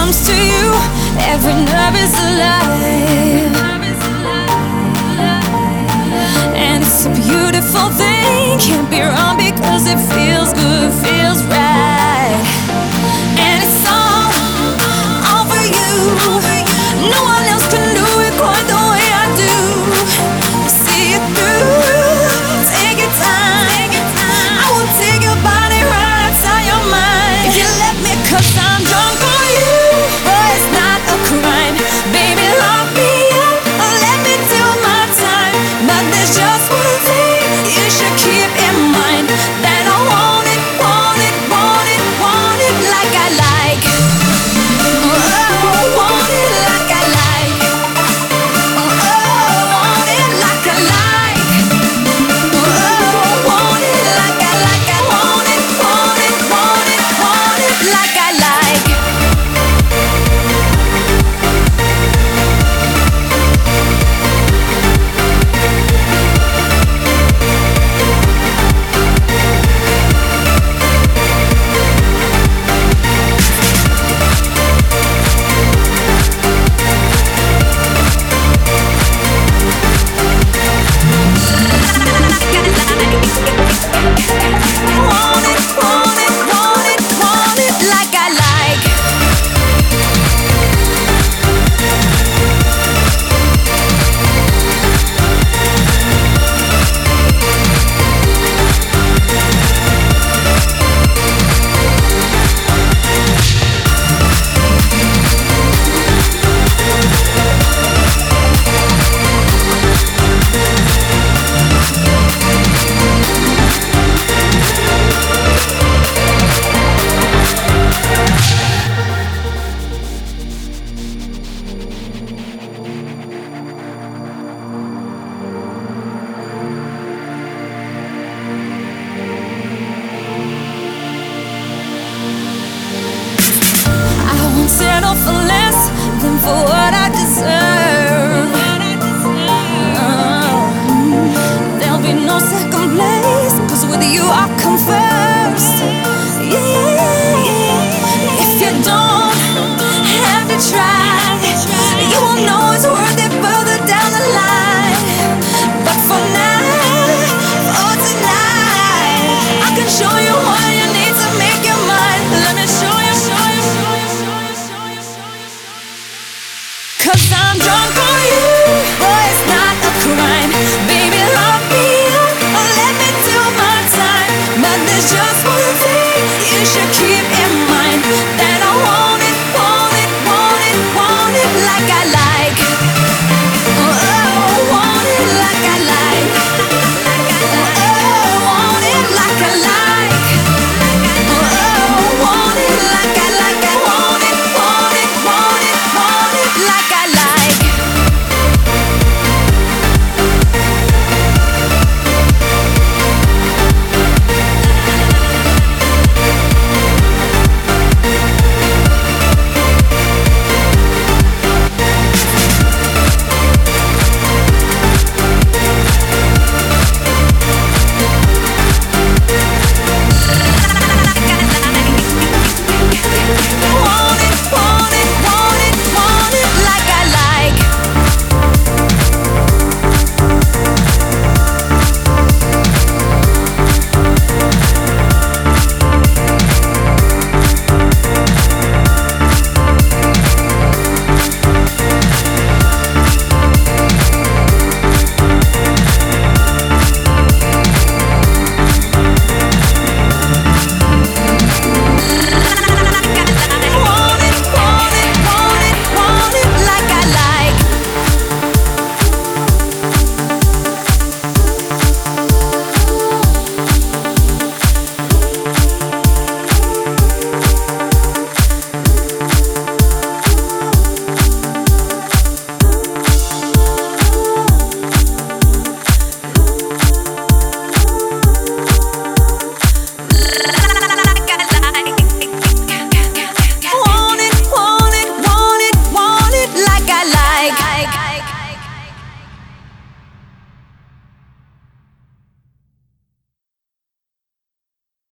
comes to you, every nerve is alive. And it's a beautiful thing, can't be wrong because it feels good, feels right. And it's all for you. No one else can do it quite the way I do. See it through, take your time. I will take your body right outside your mind. If you let me, 'cause I'm drunk on you. But it's not a crime. Baby, lock me up, let me do my time. But there's just one thing you should keep in mind, that I want it, want it, want it, want it like I like. Oh, want it like I like. Oh, want it like I like. Oh, want it like I like. I want it, want it, want it, want it like I like. Want it, want it, want it, want it like I like. I won't settle for less than for what I deserve. There'll be no second place, 'cause with you I come first. Yeah. If you don't have to try, you won't know it's worth it further down the line. But for now, for tonight, I can show you what you need to make your mind. Let me show you, show you, show you, show you, show you, show you, show you. 'Cause I'm drunk on you, but it's not a crime. Baby, lock me up, let me do my time. But there's just one thing you should keep in mind, that I want it, want it, want it, want it like I like. Oh, want it like I like. Oh, want it like I like. Oh, want it like I like. I want it, want it, want it, want it like I like. Want